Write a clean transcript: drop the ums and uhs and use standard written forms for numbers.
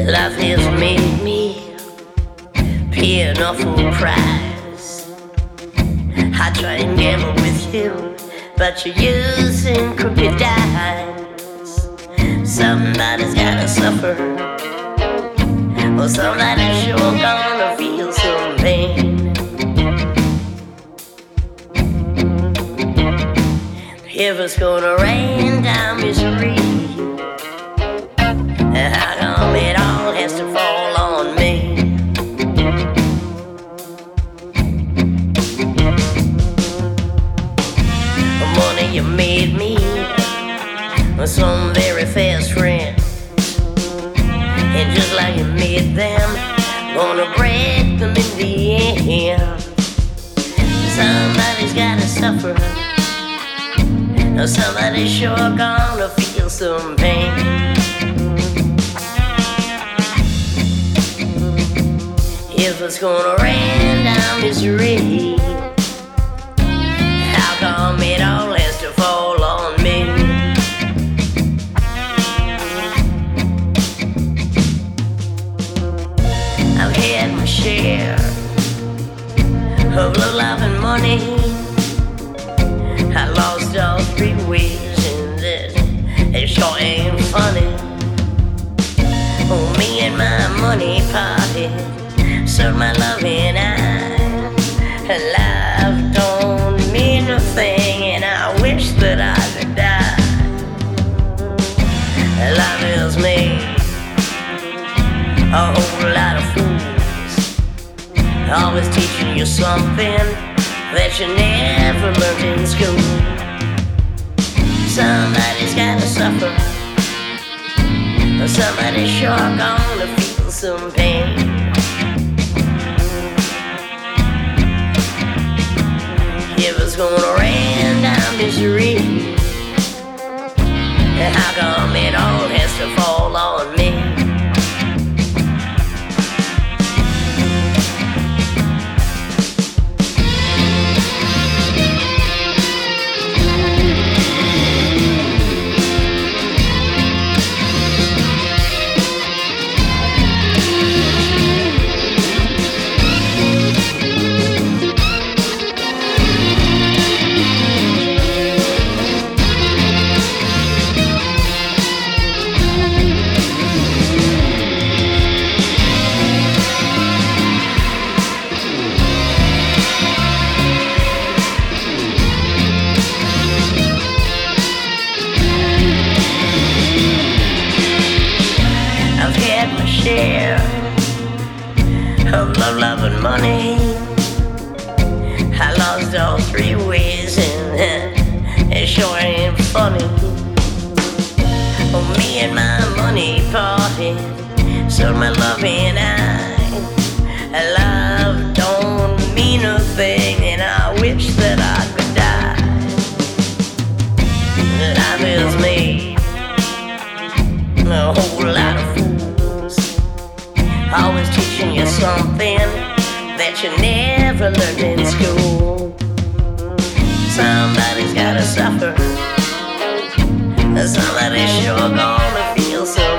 Life has made me pay an awful price. I try and gamble with you, but you're using crooked dice. Somebody's gotta suffer, or somebody's sure gonna feel some pain. If it's gonna rain down misery, how come it all has to fall on me? Money, you made me some very fast friends, and just like you made them, gonna break them in the end. Somebody's gotta suffer, or somebody's sure gonna feel some pain. If it's gonna rain down misery, how come it all has to fall on me? I've had my share of love, love, and money. I lost all 3 ways, and it sure ain't funny. Oh, me and my money parted, so my love and love don't mean a thing, and I wish that I could die. Life has made a whole lot of fools, always teaching you something that you never learned in school. Somebody's gotta suffer, or somebody's sure gonna feel some pain. If it's gonna rain down misery, how come it all has to fall on me? Of love, love, and money, I lost all 3 ways, and it sure ain't funny. Oh, me and my money parted, so my love and love don't mean a thing, and I wish that I could die. Life has made a whole lot of fools, always teaching you something that you never learned in school. Somebody's gotta suffer, somebody's sure gonna feel so